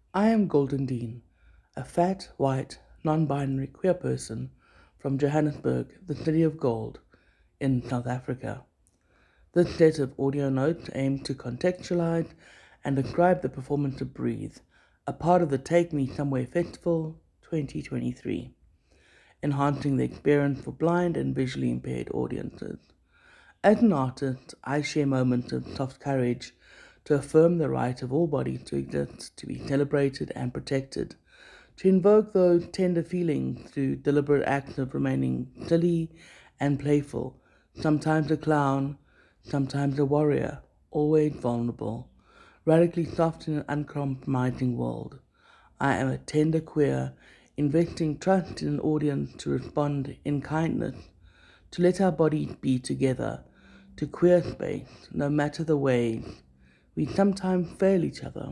I am Golden Dean, a fat, white, non binary queer person from Johannesburg, the city of gold, in South Africa. This set of audio notes aim to contextualize and describe the performance of Breathe, a part of the Take Me Somewhere Festival 2023, enhancing the experience for blind and visually impaired audiences. As an artist, I share moments of soft courage to affirm the right of all bodies to exist, to be celebrated and protected, to invoke those tender feelings through deliberate acts of remaining silly and playful, sometimes a clown, sometimes a warrior, always vulnerable, radically soft in an uncompromising world. I am a tender queer, investing trust in an audience to respond in kindness, to let our bodies be together, to queer space, no matter the ways we sometimes fail each other.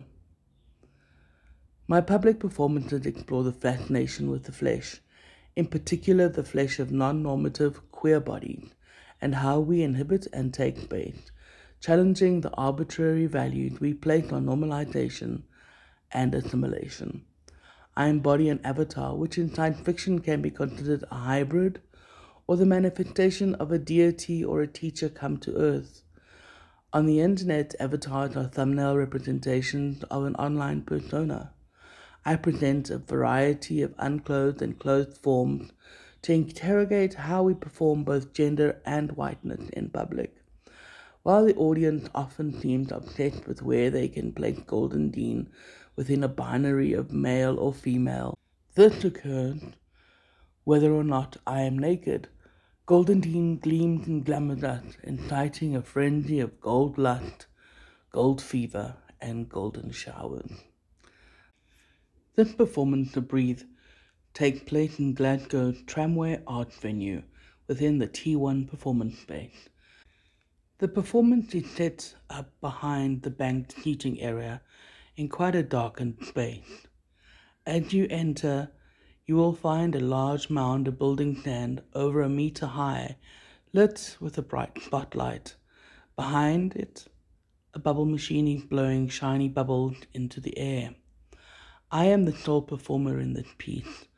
My public performances explore the fascination with the flesh, in particular the flesh of non-normative queer bodies, and how we inhibit and take space, challenging the arbitrary values we place on normalization and assimilation. I embody an avatar which in science fiction can be considered a hybrid or the manifestation of a deity or a teacher come to earth. On the internet, avatars are thumbnail representations of an online persona. I present a variety of unclothed and clothed forms to interrogate how we perform both gender and whiteness in public. While the audience often seems obsessed with where they can place Golden Dean within a binary of male or female, this occurs whether or not I am naked. Golden Dean gleams and glamours us, inciting a frenzy of gold lust, gold fever, and golden showers. This performance of Breathe takes place in Glasgow's Tramway Art Venue within the T1 performance space. The performance is set up behind the banked seating area in quite a darkened space. As you enter, you will find a large mound of building sand over a meter high, lit with a bright spotlight. Behind it, a bubble machine is blowing shiny bubbles into the air. I am the sole performer in this piece.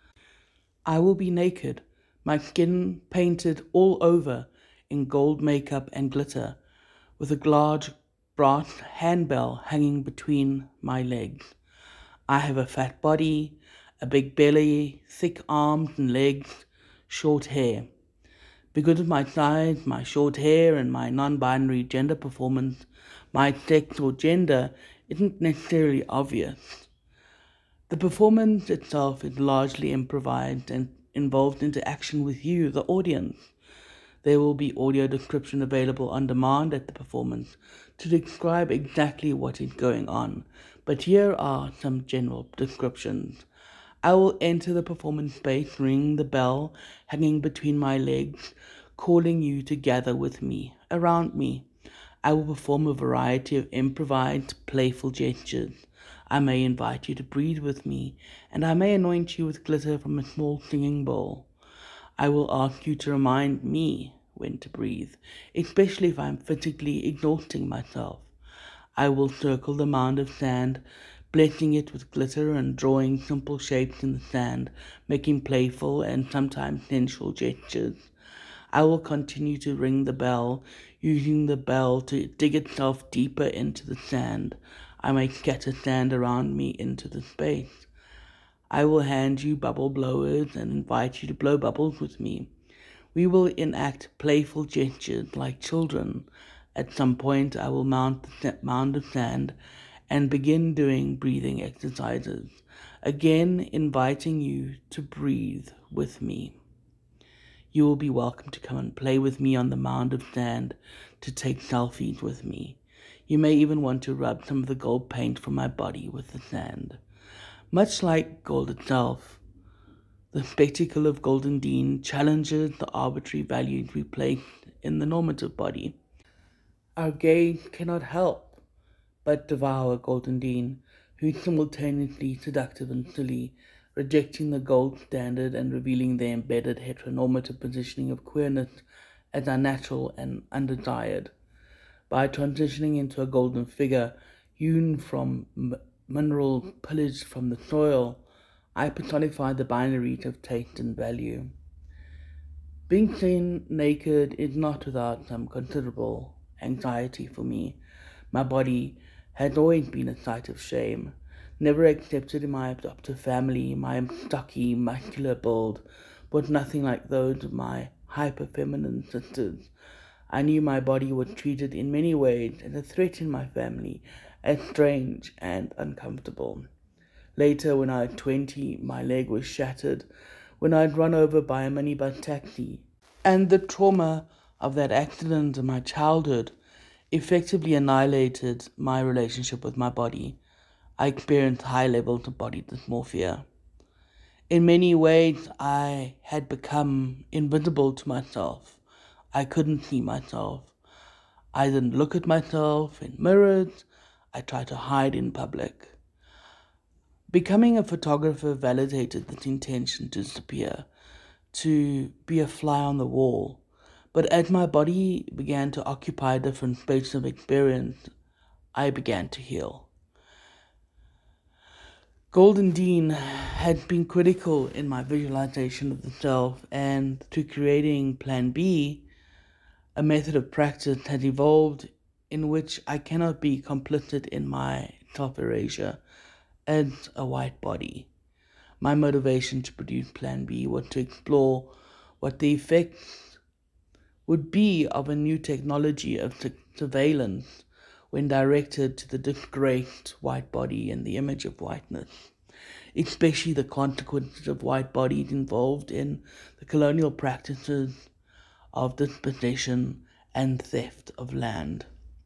I will be naked, my skin painted all over in gold makeup and glitter, with a large brass handbell hanging between my legs. I have a fat body, a big belly, thick arms and legs, short hair. Because of my size, my short hair, and my non-binary gender performance, my sex or gender isn't necessarily obvious. The performance itself is largely improvised and involved interaction with you, the audience. There will be audio description available on demand at the performance to describe exactly what is going on, but here are some general descriptions. I will enter the performance space, ring the bell hanging between my legs, calling you to gather with me, around me. I will perform a variety of improvised, playful gestures. I may invite you to breathe with me, and I may anoint you with glitter from a small singing bowl. I will ask you to remind me when to breathe, especially if I am physically exhausting myself. I will circle the mound of sand, blessing it with glitter and drawing simple shapes in the sand, making playful and sometimes sensual gestures. I will continue to ring the bell, using the bell to dig itself deeper into the sand. I may scatter sand around me into the space. I will hand you bubble blowers and invite you to blow bubbles with me. We will enact playful gestures like children. At some point, I will mount the mound of sand and begin doing breathing exercises, again inviting you to breathe with me. You will be welcome to come and play with me on the mound of sand, to take selfies with me. You may even want to rub some of the gold paint from my body with the sand. Much like gold itself, the spectacle of Golden Dean challenges the arbitrary values we place in the normative body. Our gaze cannot help but devour Golden Dean, who is simultaneously seductive and silly, rejecting the gold standard and revealing the embedded heteronormative positioning of queerness as unnatural and undesired. By transitioning into a golden figure hewn from mineral pillaged from the soil, I personify the binary of taste and value. Being seen naked is not without some considerable anxiety for me. My body has always been a sight of shame. Never accepted in my adoptive family, my stocky, muscular build was nothing like those of my hyper-feminine sisters. I knew my body was treated in many ways as a threat in my family, as strange and uncomfortable. Later, when I was 20, my leg was shattered when I had run over by a minibus taxi. And the trauma of that accident in my childhood effectively annihilated my relationship with my body. I experienced high levels of body dysmorphia. In many ways, I had become invisible to myself. I couldn't see myself. I didn't look at myself in mirrors. I tried to hide in public. Becoming a photographer validated this intention to disappear, to be a fly on the wall. But as my body began to occupy a different space of experience, I began to heal. Golden Dean had been critical in my visualization of the self, and to creating Plan B, a method of practice has evolved in which I cannot be complicit in my self-erasure as a white body. My motivation to produce Plan B was to explore what the effects would be of a new technology of surveillance when directed to the disgraced white body and the image of whiteness, especially the consequences of white bodies involved in the colonial practices of dispossession and theft of land.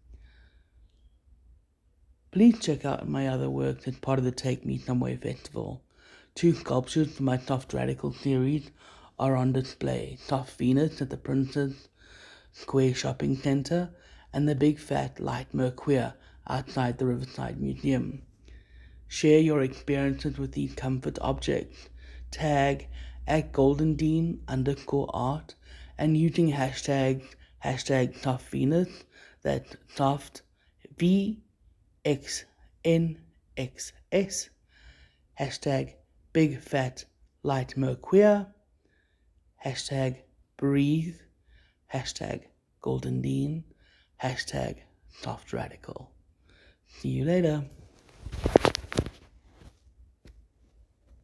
Please check out my other works as part of the Take Me Somewhere Festival. 2 sculptures from my Soft Radical series are on display. Soft Venus at the Princess Square Shopping Center and the Big Fat Light Merquia outside the Riverside Museum. Share your experiences with these comfort objects. Tag at goldendean_art and using hashtag softvenus, that's soft VXNXS, hashtag big fat light merquia, hashtag breathe, hashtag golden dean, hashtag soft radical. See you later.